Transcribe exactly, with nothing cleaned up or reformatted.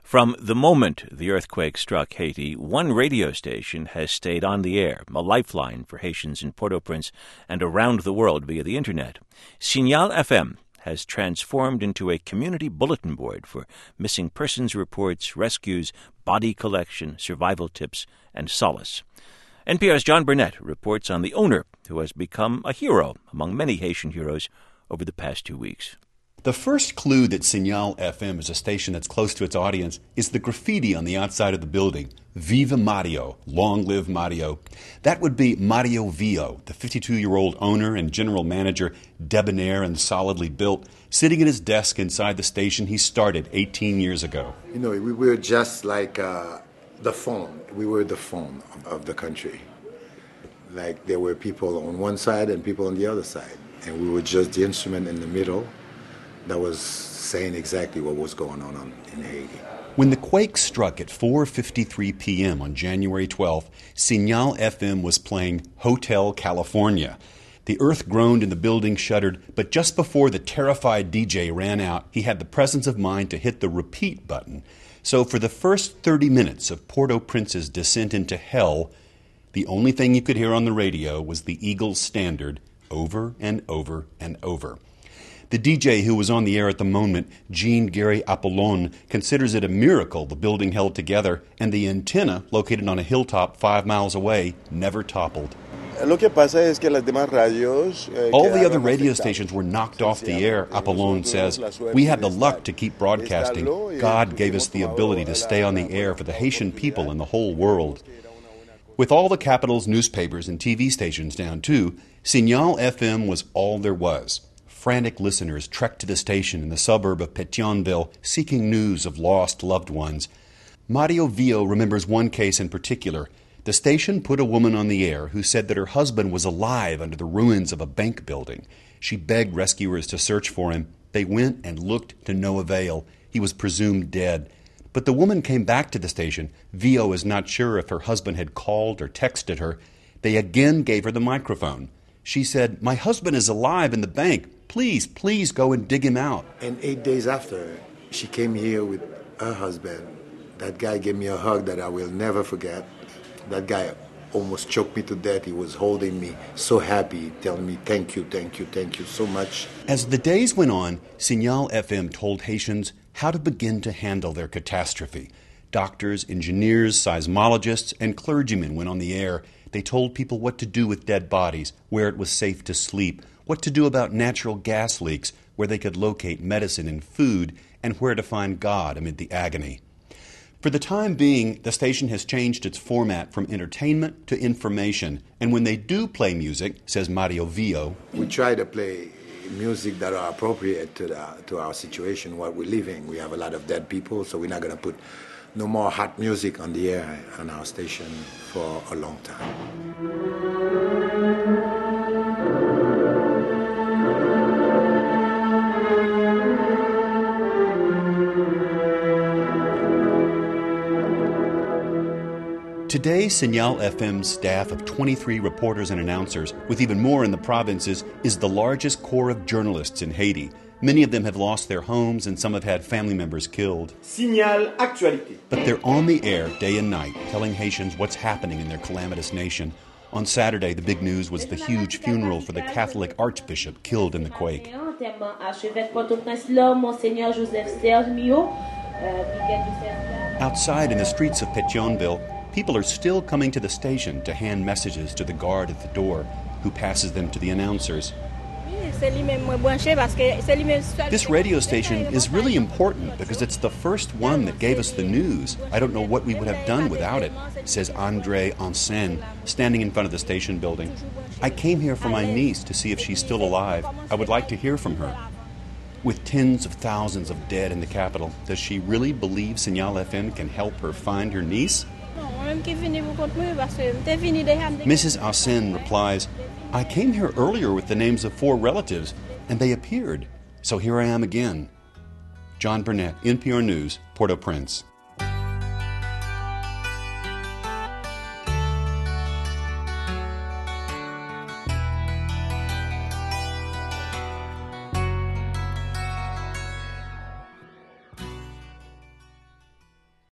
From the moment the earthquake struck Haiti, one radio station has stayed on the air, a lifeline for Haitians in Port-au-Prince and around the world via the Internet. Signal F M has transformed into a community bulletin board for missing persons reports, rescues, body collection, survival tips, and solace. N P R's John Burnett reports on the owner, who has become a hero among many Haitian heroes over the past two weeks. The first clue that Signal F M is a station that's close to its audience is the graffiti on the outside of the building. Viva Mario, long live Mario. That would be Mario Vio, the fifty-two-year-old owner and general manager, debonair and solidly built, sitting at his desk inside the station he started eighteen years ago. You know, we were just like uh, the phone. We were the phone of, of the country. Like there were people on one side and people on the other side. And we were just the instrument in the middle that was saying exactly what was going on, on in Haiti. When the quake struck at four fifty-three p.m. on January twelfth, Signal F M was playing Hotel California. The earth groaned and the building shuddered, but just before the terrified D J ran out, he had the presence of mind to hit the repeat button. So for the first thirty minutes of Port-au-Prince's descent into hell, the only thing you could hear on the radio was the Eagles Standard over and over and over. The D J who was on the air at the moment, Jean-Gary Apollon, considers it a miracle the building held together and the antenna, located on a hilltop five miles away, never toppled. All the other radio stations were knocked off the air, Apollon says. We had the luck to keep broadcasting. God gave us the ability to stay on the air for the Haitian people and the whole world. With all the capital's newspapers and T V stations down too, Signal F M was all there was. Frantic listeners trekked to the station in the suburb of Pétionville seeking news of lost loved ones. Mario Vio remembers one case in particular. The station put a woman on the air who said that her husband was alive under the ruins of a bank building. She begged rescuers to search for him. They went and looked to no avail. He was presumed dead. But the woman came back to the station. Vio is not sure if her husband had called or texted her. They again gave her the microphone. She said, "My husband is alive in the bank. Please, please go and dig him out." And eight days after, she came here with her husband. That guy gave me a hug that I will never forget. That guy almost choked me to death. He was holding me, so happy, telling me, thank you, thank you, thank you so much. As the days went on, Signal F M told Haitians how to begin to handle their catastrophe. Doctors, engineers, seismologists, and clergymen went on the air. They told people what to do with dead bodies, where it was safe to sleep, what to do about natural gas leaks, where they could locate medicine and food, and where to find God amid the agony. For the time being, the station has changed its format from entertainment to information. And when they do play music, says Mario Vio, we try to play music that are appropriate to, the, to our situation, what we're living. We have a lot of dead people, so we're not going to put no more hot music on the air on our station for a long time. Today, Signal F M's staff of twenty-three reporters and announcers, with even more in the provinces, is the largest corps of journalists in Haiti. Many of them have lost their homes and some have had family members killed. Signal Actualité. But they're on the air day and night, telling Haitians what's happening in their calamitous nation. On Saturday, the big news was the huge funeral for the Catholic archbishop killed in the quake. Outside in the streets of Pétionville, people are still coming to the station to hand messages to the guard at the door, who passes them to the announcers. This radio station is really important because it's the first one that gave us the news. I don't know what we would have done without it, says André Ansen, standing in front of the station building. I came here for my niece to see if she's still alive. I would like to hear from her. With tens of thousands of dead in the capital, does she really believe Signal F M can help her find her niece? Missus Asen replies, I came here earlier with the names of four relatives, and they appeared. So here I am again. John Burnett, N P R News, Port-au-Prince.